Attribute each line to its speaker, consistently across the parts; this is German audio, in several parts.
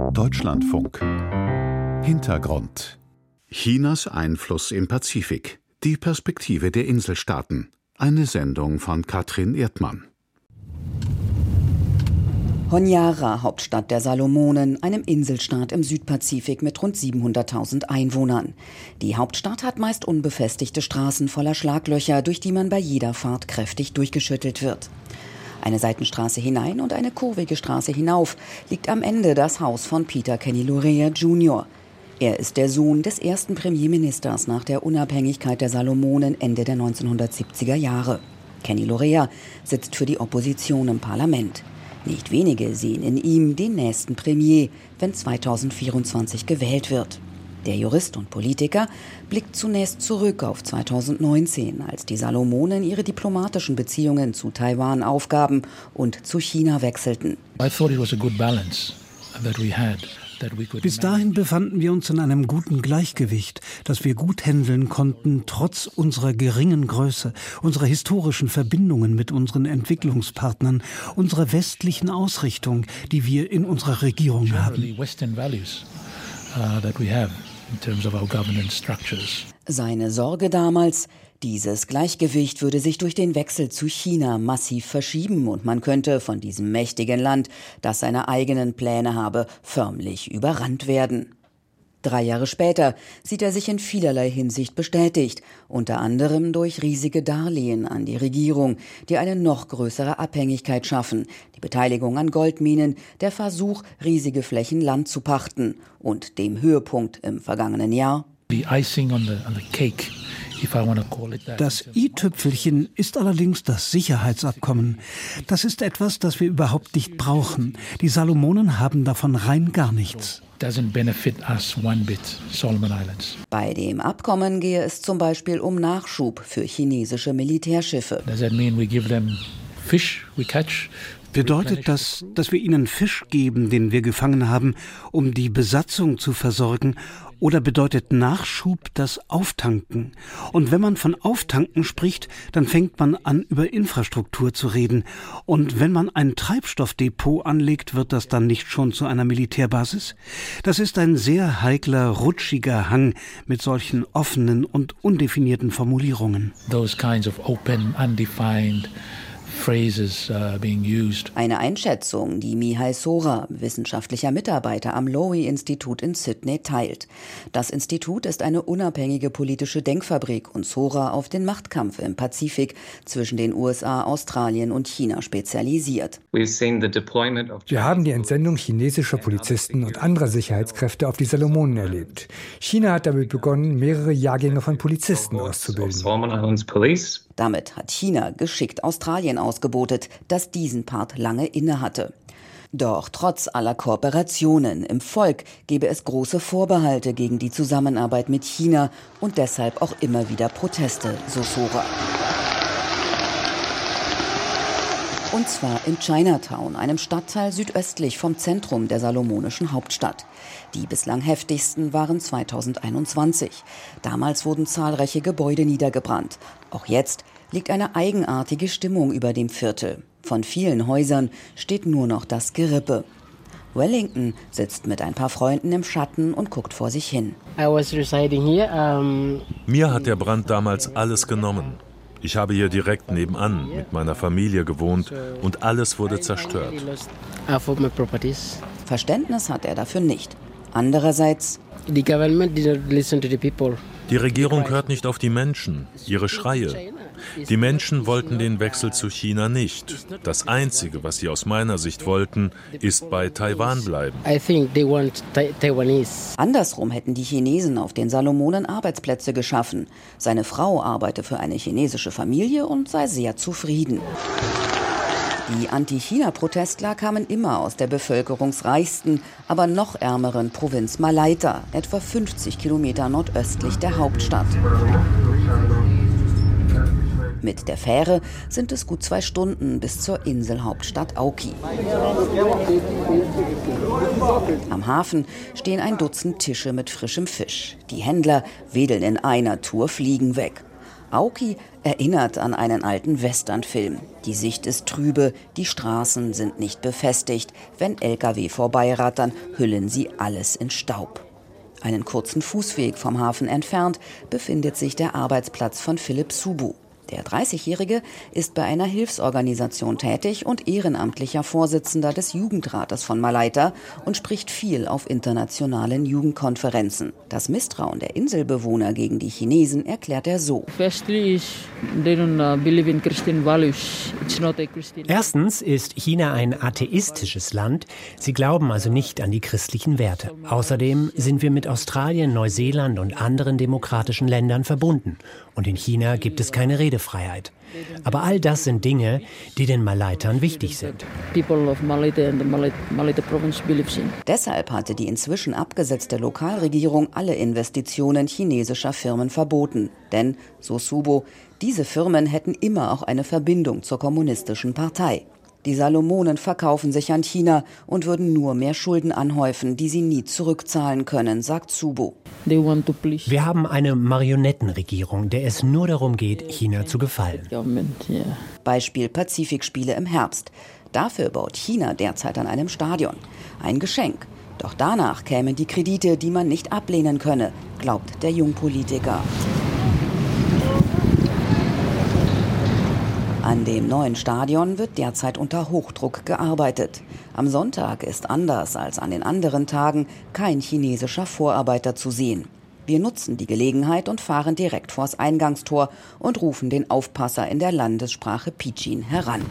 Speaker 1: Deutschlandfunk. Hintergrund. Chinas Einfluss im Pazifik. Die Perspektive der Inselstaaten. Eine Sendung von Katrin Erdmann.
Speaker 2: Honiara, Hauptstadt der Salomonen, einem Inselstaat im Südpazifik mit rund 700.000 Einwohnern. Die Hauptstadt hat meist unbefestigte Straßen voller Schlaglöcher, durch die man bei jeder Fahrt kräftig durchgeschüttelt wird. Eine Seitenstraße hinein und eine kurvige Straße hinauf liegt am Ende das Haus von Peter Kenny Lorea Jr. Er ist der Sohn des ersten Premierministers nach der Unabhängigkeit der Salomonen Ende der 1970er Jahre. Kenny Lorea sitzt für die Opposition im Parlament. Nicht wenige sehen in ihm den nächsten Premier, wenn 2024 gewählt wird. Der Jurist und Politiker blickt zunächst zurück auf 2019, als die Salomonen ihre diplomatischen Beziehungen zu Taiwan aufgaben und zu China wechselten.
Speaker 3: Bis dahin befanden wir uns in einem guten Gleichgewicht, das wir gut handeln konnten, trotz unserer geringen Größe, unserer historischen Verbindungen mit unseren Entwicklungspartnern, unserer westlichen Ausrichtung, die wir in unserer Regierung haben.
Speaker 2: Seine Sorge damals: Dieses Gleichgewicht würde sich durch den Wechsel zu China massiv verschieben und man könnte von diesem mächtigen Land, das seine eigenen Pläne habe, förmlich überrannt werden. 3 Jahre später sieht er sich in vielerlei Hinsicht bestätigt, unter anderem durch riesige Darlehen an die Regierung, die eine noch größere Abhängigkeit schaffen, die Beteiligung an Goldminen, der Versuch, riesige Flächen Land zu pachten und dem Höhepunkt im vergangenen Jahr:
Speaker 3: Das i-Tüpfelchen ist allerdings das Sicherheitsabkommen. Das ist etwas, das wir überhaupt nicht brauchen. Die Salomonen haben davon rein gar nichts.
Speaker 2: Bei dem Abkommen gehe es zum Beispiel um Nachschub für chinesische Militärschiffe.
Speaker 3: Bedeutet das, dass wir ihnen Fisch geben, den wir gefangen haben, um die Besatzung zu versorgen? Oder bedeutet Nachschub das Auftanken? Und wenn man von Auftanken spricht, dann fängt man an, über Infrastruktur zu reden. Und wenn man ein Treibstoffdepot anlegt, wird das dann nicht schon zu einer Militärbasis? Das ist ein sehr heikler, rutschiger Hang mit solchen offenen und undefinierten Formulierungen.
Speaker 4: Those kinds of open, undefined phrases being used.
Speaker 2: Eine Einschätzung, die Mihai Sora, wissenschaftlicher Mitarbeiter am Lowy-Institut in Sydney, teilt. Das Institut ist eine unabhängige politische Denkfabrik und Sora auf den Machtkampf im Pazifik zwischen den USA, Australien und China spezialisiert.
Speaker 5: Wir haben die Entsendung chinesischer Polizisten und anderer Sicherheitskräfte auf die Salomonen erlebt. China hat damit begonnen, mehrere Jahrgänge von Polizisten auszubilden.
Speaker 2: Damit hat China geschickt Australien ausgebotet, das diesen Part lange innehatte. Doch trotz aller Kooperationen im Volk gebe es große Vorbehalte gegen die Zusammenarbeit mit China und deshalb auch immer wieder Proteste, so Sora. Und zwar in Chinatown, einem Stadtteil südöstlich vom Zentrum der salomonischen Hauptstadt. Die bislang heftigsten waren 2021. Damals wurden zahlreiche Gebäude niedergebrannt. Auch jetzt liegt eine eigenartige Stimmung über dem Viertel. Von vielen Häusern steht nur noch das Gerippe. Wellington sitzt mit ein paar Freunden im Schatten und guckt vor sich hin.
Speaker 6: Mir hat der Brand damals alles genommen. Ich habe hier direkt nebenan mit meiner Familie gewohnt und alles wurde zerstört.
Speaker 2: Verständnis hat er dafür nicht. Andererseits:
Speaker 6: Die Regierung hört nicht auf die Menschen, ihre Schreie. Die Menschen wollten den Wechsel zu China nicht. Das Einzige, was sie aus meiner Sicht wollten, ist bei Taiwan bleiben.
Speaker 2: Andersrum hätten die Chinesen auf den Salomonen Arbeitsplätze geschaffen. Seine Frau arbeite für eine chinesische Familie und sei sehr zufrieden. Die Anti-China-Protestler kamen immer aus der bevölkerungsreichsten, aber noch ärmeren Provinz Malaita, etwa 50 Kilometer nordöstlich der Hauptstadt. Mit der Fähre sind es gut 2 Stunden bis zur Inselhauptstadt Auki. Am Hafen stehen ein Dutzend Tische mit frischem Fisch. Die Händler wedeln in einer Tour Fliegen weg. Aoki erinnert an einen alten Westernfilm. Die Sicht ist trübe, die Straßen sind nicht befestigt. Wenn Lkw vorbeirattern, hüllen sie alles in Staub. Einen kurzen Fußweg vom Hafen entfernt befindet sich der Arbeitsplatz von Philipp Subu. Der 30-Jährige ist bei einer Hilfsorganisation tätig und ehrenamtlicher Vorsitzender des Jugendrates von Malaita und spricht viel auf internationalen Jugendkonferenzen. Das Misstrauen der Inselbewohner gegen die Chinesen erklärt er so.
Speaker 7: Erstens ist China ein atheistisches Land. Sie glauben also nicht an die christlichen Werte. Außerdem sind wir mit Australien, Neuseeland und anderen demokratischen Ländern verbunden. Und in China gibt es keine Redefreiheit. Aber all das sind Dinge, die den Malaitern wichtig sind.
Speaker 2: Deshalb hatte die inzwischen abgesetzte Lokalregierung alle Investitionen chinesischer Firmen verboten. Denn, so Subo, diese Firmen hätten immer auch eine Verbindung zur kommunistischen Partei. Die Salomonen verkaufen sich an China und würden nur mehr Schulden anhäufen, die sie nie zurückzahlen können, sagt Subo.
Speaker 7: Wir haben eine Marionettenregierung, der es nur darum geht, China zu gefallen.
Speaker 2: Beispiel Pazifikspiele im Herbst. Dafür baut China derzeit an einem Stadion. Ein Geschenk. Doch danach kämen die Kredite, die man nicht ablehnen könne, glaubt der Jungpolitiker. An dem neuen Stadion wird derzeit unter Hochdruck gearbeitet. Am Sonntag ist anders als an den anderen Tagen kein chinesischer Vorarbeiter zu sehen. Wir nutzen die Gelegenheit und fahren direkt vors Eingangstor und rufen den Aufpasser in der Landessprache Pidgin heran.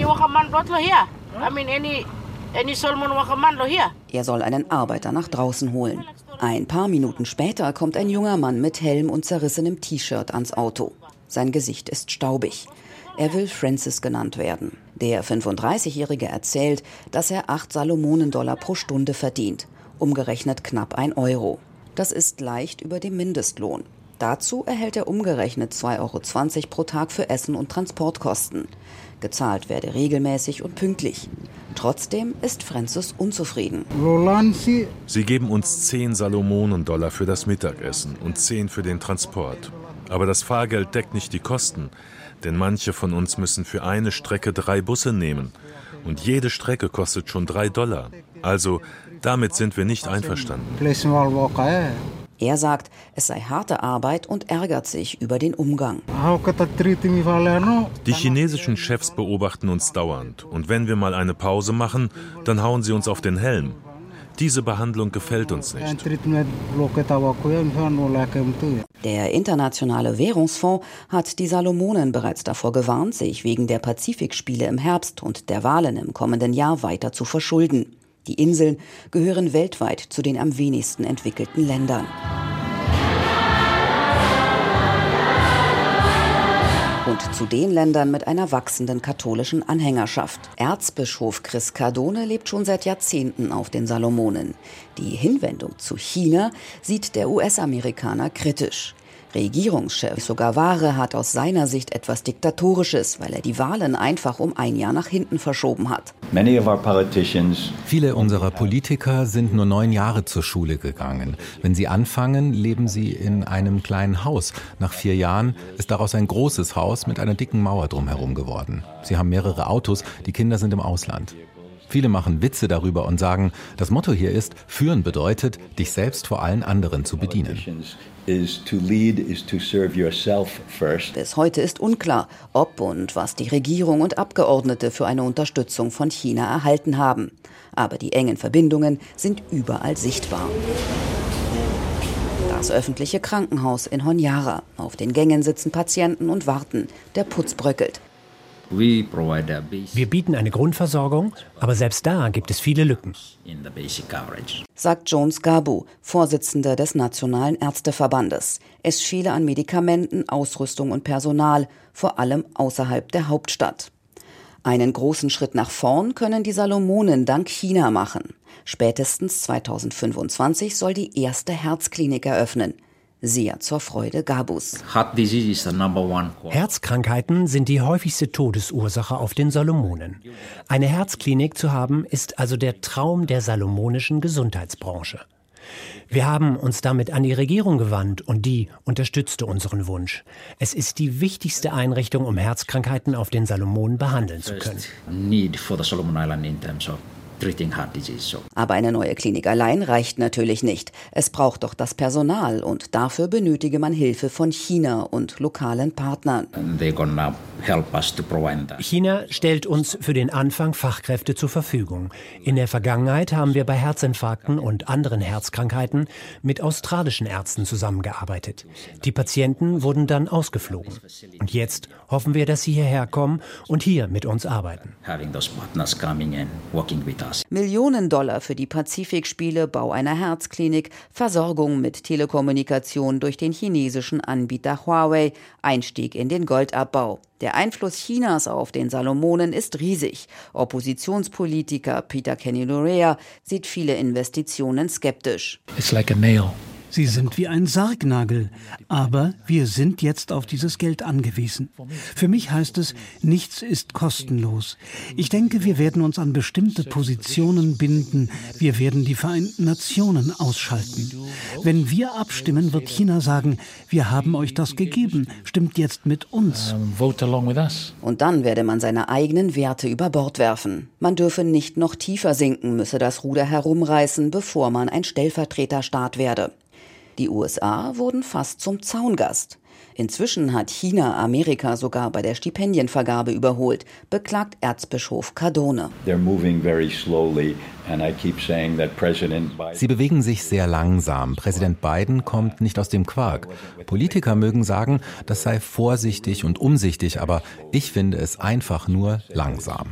Speaker 2: Er soll einen Arbeiter nach draußen holen. Ein paar Minuten später kommt ein junger Mann mit Helm und zerrissenem T-Shirt ans Auto. Sein Gesicht ist staubig. Er will Francis genannt werden. Der 35-Jährige erzählt, dass er 8 Salomonendollar pro Stunde verdient. Umgerechnet knapp 1 Euro. Das ist leicht über dem Mindestlohn. Dazu erhält er umgerechnet 2,20 Euro pro Tag für Essen und Transportkosten. Gezahlt werde regelmäßig und pünktlich. Trotzdem ist Francis unzufrieden.
Speaker 6: Sie geben uns 10 Salomonendollar für das Mittagessen und 10 für den Transport. Aber das Fahrgeld deckt nicht die Kosten. Denn manche von uns müssen für eine Strecke 3 Busse nehmen. Und jede Strecke kostet schon $3. Also, damit sind wir nicht einverstanden.
Speaker 2: Er sagt, es sei harte Arbeit und ärgert sich über den Umgang.
Speaker 6: Die chinesischen Chefs beobachten uns dauernd. Und wenn wir mal eine Pause machen, dann hauen sie uns auf den Helm. Diese Behandlung gefällt uns nicht.
Speaker 2: Der Internationale Währungsfonds hat die Salomonen bereits davor gewarnt, sich wegen der Pazifikspiele im Herbst und der Wahlen im kommenden Jahr weiter zu verschulden. Die Inseln gehören weltweit zu den am wenigsten entwickelten Ländern. Und zu den Ländern mit einer wachsenden katholischen Anhängerschaft. Erzbischof Chris Cardone lebt schon seit Jahrzehnten auf den Salomonen. Die Hinwendung zu China sieht der US-Amerikaner kritisch. Regierungschef Sogavare hat aus seiner Sicht etwas Diktatorisches, weil er die Wahlen einfach um 1 Jahr nach hinten verschoben hat.
Speaker 8: Viele unserer Politiker sind nur 9 Jahre zur Schule gegangen. Wenn sie anfangen, leben sie in einem kleinen Haus. Nach 4 Jahren ist daraus ein großes Haus mit einer dicken Mauer drumherum geworden. Sie haben mehrere Autos, die Kinder sind im Ausland. Viele machen Witze darüber und sagen, das Motto hier ist, führen bedeutet, dich selbst vor allen anderen zu bedienen.
Speaker 2: Bis heute ist unklar, ob und was die Regierung und Abgeordnete für eine Unterstützung von China erhalten haben. Aber die engen Verbindungen sind überall sichtbar. Das öffentliche Krankenhaus in Honiara. Auf den Gängen sitzen Patienten und warten. Der Putz bröckelt.
Speaker 7: Wir bieten eine Grundversorgung, aber selbst da gibt es viele Lücken,
Speaker 2: sagt Jones Gabu, Vorsitzender des Nationalen Ärzteverbandes. Es fehle an Medikamenten, Ausrüstung und Personal, vor allem außerhalb der Hauptstadt. Einen großen Schritt nach vorn können die Salomonen dank China machen. Spätestens 2025 soll die erste Herzklinik eröffnen. Sehr zur Freude Gabus.
Speaker 7: Herzkrankheiten sind die häufigste Todesursache auf den Salomonen. Eine Herzklinik zu haben, ist also der Traum der salomonischen Gesundheitsbranche. Wir haben uns damit an die Regierung gewandt und die unterstützte unseren Wunsch. Es ist die wichtigste Einrichtung, um Herzkrankheiten auf den Salomonen behandeln zu können.
Speaker 2: Aber eine neue Klinik allein reicht natürlich nicht. Es braucht doch das Personal und dafür benötige man Hilfe von China und lokalen Partnern.
Speaker 7: China stellt uns für den Anfang Fachkräfte zur Verfügung. In der Vergangenheit haben wir bei Herzinfarkten und anderen Herzkrankheiten mit australischen Ärzten zusammengearbeitet. Die Patienten wurden dann ausgeflogen. Und jetzt hoffen wir, dass sie hierher kommen und hier mit uns arbeiten.
Speaker 2: Millionen Dollar für die Pazifikspiele, Bau einer Herzklinik, Versorgung mit Telekommunikation durch den chinesischen Anbieter Huawei, Einstieg in den Goldabbau. Der Einfluss Chinas auf den Salomonen ist riesig. Oppositionspolitiker Peter Kenny-Lorea sieht viele Investitionen skeptisch.
Speaker 4: It's like a nail.
Speaker 3: Sie sind wie ein Sargnagel, aber wir sind jetzt auf dieses Geld angewiesen. Für mich heißt es, nichts ist kostenlos. Ich denke, wir werden uns an bestimmte Positionen binden. Wir werden die Vereinten Nationen ausschalten. Wenn wir abstimmen, wird China sagen, wir haben euch das gegeben, stimmt jetzt mit uns.
Speaker 4: Vote along with us.
Speaker 2: Und dann werde man seine eigenen Werte über Bord werfen. Man dürfe nicht noch tiefer sinken, müsse das Ruder herumreißen, bevor man ein Stellvertreterstaat werde. Die USA wurden fast zum Zaungast. Inzwischen hat China Amerika sogar bei der Stipendienvergabe überholt, beklagt Erzbischof Cardone.
Speaker 8: Sie bewegen sich sehr langsam. Präsident Biden kommt nicht aus dem Quark. Politiker mögen sagen, das sei vorsichtig und umsichtig, aber ich finde es einfach nur langsam.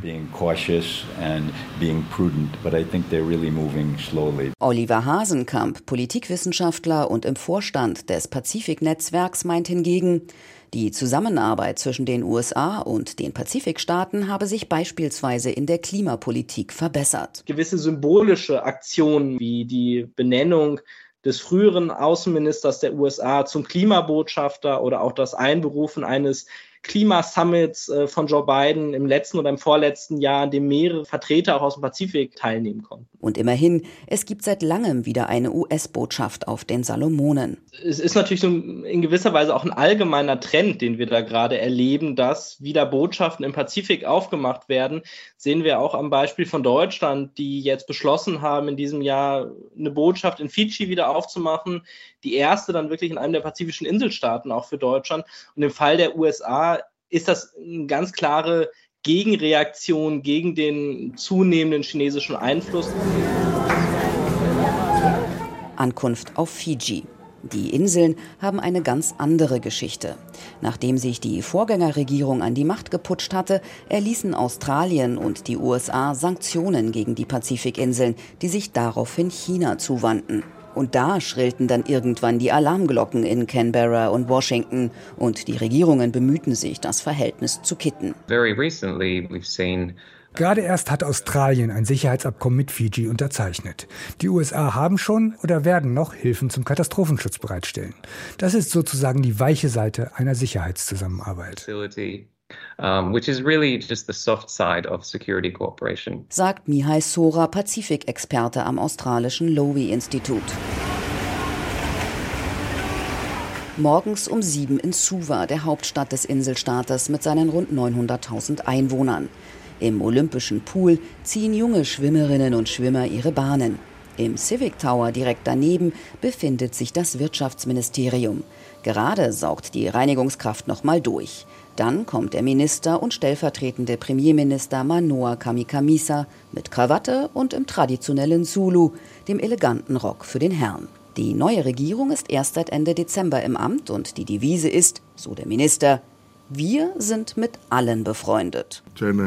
Speaker 2: Oliver Hasenkamp, Politikwissenschaftler und im Vorstand des Pazifik-Netzwerks, meint hingegen, die Zusammenarbeit zwischen den USA und den Pazifikstaaten habe sich beispielsweise in der Klimapolitik verbessert.
Speaker 9: Gewisse symbolische Aktionen wie die Benennung des früheren Außenministers der USA zum Klimabotschafter oder auch das Einberufen eines Klimasummits von Joe Biden im letzten oder im vorletzten Jahr, an dem mehrere Vertreter auch aus dem Pazifik teilnehmen konnten.
Speaker 2: Und immerhin, es gibt seit langem wieder eine US-Botschaft auf den Salomonen.
Speaker 9: Es ist natürlich so in gewisser Weise auch ein allgemeiner Trend, den wir da gerade erleben, dass wieder Botschaften im Pazifik aufgemacht werden. Sehen wir auch am Beispiel von Deutschland, die jetzt beschlossen haben, in diesem Jahr eine Botschaft in Fidschi wieder aufzumachen. Die erste dann wirklich in einem der pazifischen Inselstaaten auch für Deutschland. Und im Fall der USA ist das eine ganz klare Gegenreaktion gegen den zunehmenden chinesischen Einfluss.
Speaker 2: Ankunft auf Fidschi. Die Inseln haben eine ganz andere Geschichte. Nachdem sich die Vorgängerregierung an die Macht geputscht hatte, erließen Australien und die USA Sanktionen gegen die Pazifikinseln, die sich daraufhin China zuwandten. Und da schrillten dann irgendwann die Alarmglocken in Canberra und Washington und die Regierungen bemühten sich, das Verhältnis zu kitten.
Speaker 5: Gerade erst hat Australien ein Sicherheitsabkommen mit Fidschi unterzeichnet. Die USA haben schon oder werden noch Hilfen zum Katastrophenschutz bereitstellen. Das ist sozusagen die weiche Seite einer Sicherheitszusammenarbeit.
Speaker 10: Which is really just the soft side of security cooperation.
Speaker 2: Sagt Mihai Sora, Pazifikexperte am australischen Lowy-Institut. Morgens um 7 in Suva, der Hauptstadt des Inselstaates mit seinen rund 900.000 Einwohnern. Im Olympischen Pool ziehen junge Schwimmerinnen und Schwimmer ihre Bahnen. Im Civic Tower direkt daneben befindet sich das Wirtschaftsministerium. Gerade saugt die Reinigungskraft noch mal durch. Dann kommt der Minister und stellvertretende Premierminister Manoa Kamikamica mit Krawatte und im traditionellen Zulu, dem eleganten Rock für den Herrn. Die neue Regierung ist erst seit Ende Dezember im Amt und die Devise ist, so der Minister, wir sind mit allen befreundet.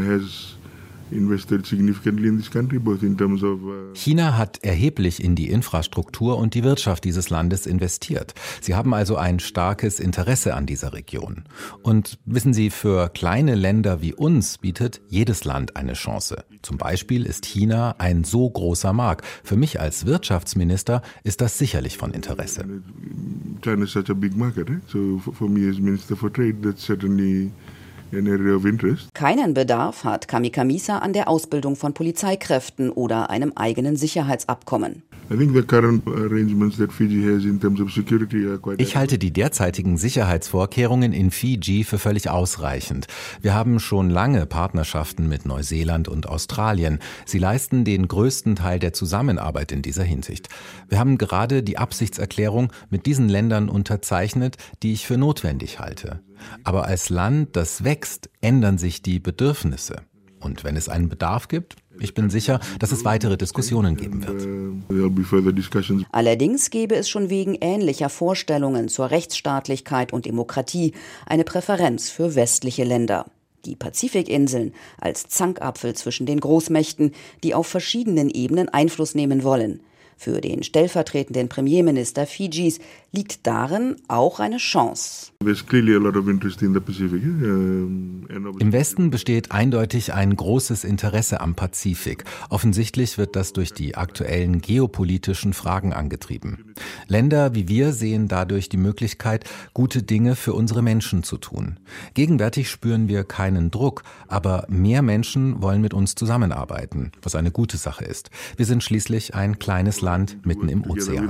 Speaker 8: China hat erheblich in die Infrastruktur und die Wirtschaft dieses Landes investiert. Sie haben also ein starkes Interesse an dieser Region. Und wissen Sie, für kleine Länder wie uns bietet jedes Land eine Chance. Zum Beispiel ist China ein so großer Markt. Für mich als Wirtschaftsminister ist das sicherlich von Interesse.
Speaker 11: China is such a big market, so for me as Minister for Trade, that's certainly
Speaker 2: Keinen Bedarf hat Kamikamica an der Ausbildung von Polizeikräften oder einem eigenen Sicherheitsabkommen.
Speaker 8: Ich halte die derzeitigen Sicherheitsvorkehrungen in Fiji für völlig ausreichend. Wir haben schon lange Partnerschaften mit Neuseeland und Australien. Sie leisten den größten Teil der Zusammenarbeit in dieser Hinsicht. Wir haben gerade die Absichtserklärung mit diesen Ländern unterzeichnet, die ich für notwendig halte. Aber als Land, das wächst, ändern sich die Bedürfnisse. Und wenn es einen Bedarf gibt, ich bin sicher, dass es weitere Diskussionen geben wird.
Speaker 2: Allerdings gäbe es schon wegen ähnlicher Vorstellungen zur Rechtsstaatlichkeit und Demokratie eine Präferenz für westliche Länder. Die Pazifikinseln als Zankapfel zwischen den Großmächten, die auf verschiedenen Ebenen Einfluss nehmen wollen. Für den stellvertretenden Premierminister Fidschis liegt darin auch eine Chance.
Speaker 8: Im Westen besteht eindeutig ein großes Interesse am Pazifik. Offensichtlich wird das durch die aktuellen geopolitischen Fragen angetrieben. Länder wie wir sehen dadurch die Möglichkeit, gute Dinge für unsere Menschen zu tun. Gegenwärtig spüren wir keinen Druck, aber mehr Menschen wollen mit uns zusammenarbeiten, was eine gute Sache ist. Wir sind schließlich ein kleines Land mitten im Ozean.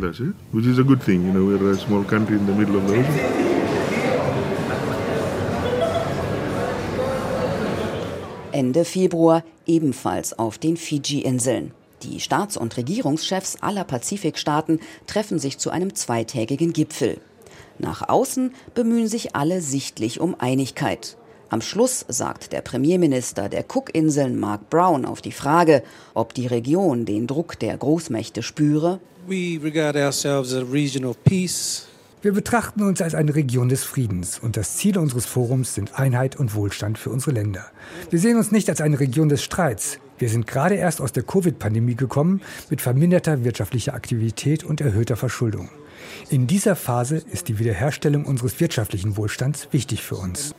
Speaker 2: Ende Februar ebenfalls auf den Fidschi-Inseln. Die Staats- und Regierungschefs aller Pazifikstaaten treffen sich zu einem zweitägigen Gipfel. Nach außen bemühen sich alle sichtlich um Einigkeit. Am Schluss sagt der Premierminister der Cookinseln Mark Brown auf die Frage, ob die Region den Druck der Großmächte spüre:
Speaker 5: Wir betrachten uns als eine Region des Friedens und das Ziel unseres Forums sind Einheit und Wohlstand für unsere Länder. Wir sehen uns nicht als eine Region des Streits. Wir sind gerade erst aus der Covid-Pandemie gekommen mit verminderter wirtschaftlicher Aktivität und erhöhter Verschuldung. In dieser Phase ist die Wiederherstellung unseres wirtschaftlichen Wohlstands wichtig für uns.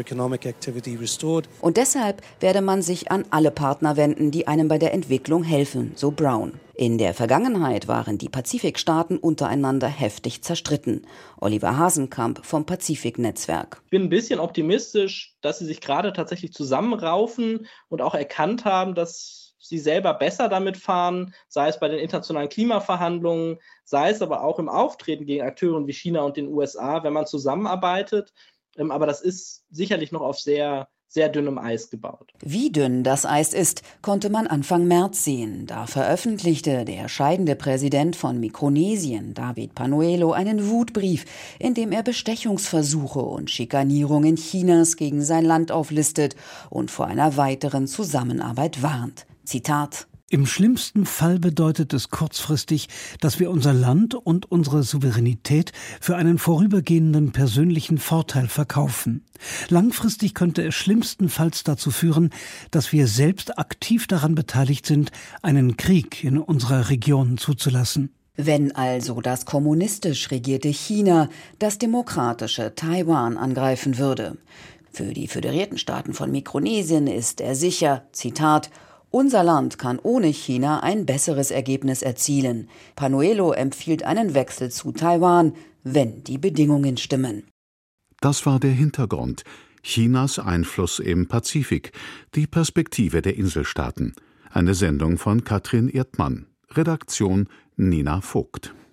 Speaker 2: Und deshalb werde man sich an alle Partner wenden, die einem bei der Entwicklung helfen, so Brown. In der Vergangenheit waren die Pazifikstaaten untereinander heftig zerstritten. Oliver Hasenkamp vom Pazifik-Netzwerk.
Speaker 9: Ich bin ein bisschen optimistisch, dass sie sich gerade tatsächlich zusammenraufen und auch erkannt haben, dass sie selber besser damit fahren, sei es bei den internationalen Klimaverhandlungen, sei es aber auch im Auftreten gegen Akteure wie China und den USA, wenn man zusammenarbeitet. Aber das ist sicherlich noch auf sehr, sehr dünnem Eis gebaut.
Speaker 2: Wie dünn das Eis ist, konnte man Anfang März sehen. Da veröffentlichte der scheidende Präsident von Mikronesien, David Panuelo, einen Wutbrief, in dem er Bestechungsversuche und Schikanierungen Chinas gegen sein Land auflistet und vor einer weiteren Zusammenarbeit warnt. Zitat:
Speaker 3: Im schlimmsten Fall bedeutet es kurzfristig, dass wir unser Land und unsere Souveränität für einen vorübergehenden persönlichen Vorteil verkaufen. Langfristig könnte es schlimmstenfalls dazu führen, dass wir selbst aktiv daran beteiligt sind, einen Krieg in unserer Region zuzulassen.
Speaker 2: Wenn also das kommunistisch regierte China das demokratische Taiwan angreifen würde. Für die föderierten Staaten von Mikronesien ist er sicher, Zitat: Unser Land kann ohne China ein besseres Ergebnis erzielen. Panuelo empfiehlt einen Wechsel zu Taiwan, wenn die Bedingungen stimmen.
Speaker 1: Das war der Hintergrund. Chinas Einfluss im Pazifik. Die Perspektive der Inselstaaten. Eine Sendung von Katrin Erdmann. Redaktion Nina Vogt.